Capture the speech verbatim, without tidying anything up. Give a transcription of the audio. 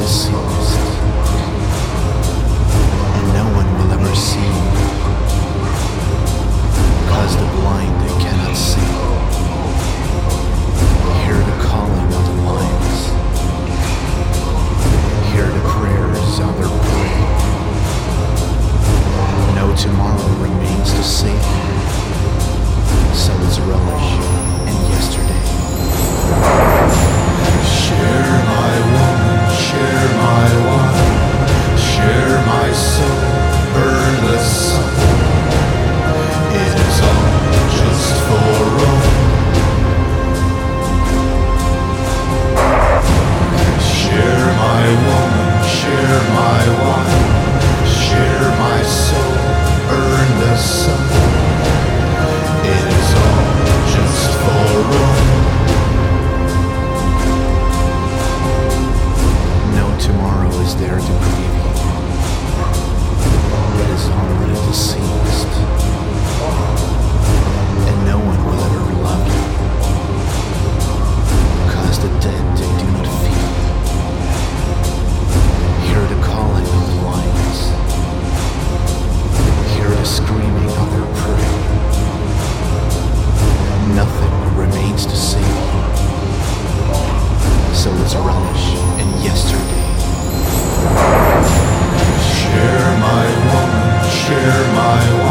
deceased, and no one will ever see, cause the blind they cannot see. Hear the calling of the lions, hear the prayers of their prey. No tomorrow remains to see, so it's relish in yesterday. Share my woman, share my wine, share my soul, burn the sun. It is all just for Rome. Share my woman, share my wine, share my soul, burn the sun. It is all just for Rome. Tomorrow is there to grieve you. It is only deceased, and no one will ever love you, cause the dead they do not feel. Hear the calling of the lions, hear the screaming of their prey. Nothing remains to save you, so let's relish in yesterday. Share my woman, share my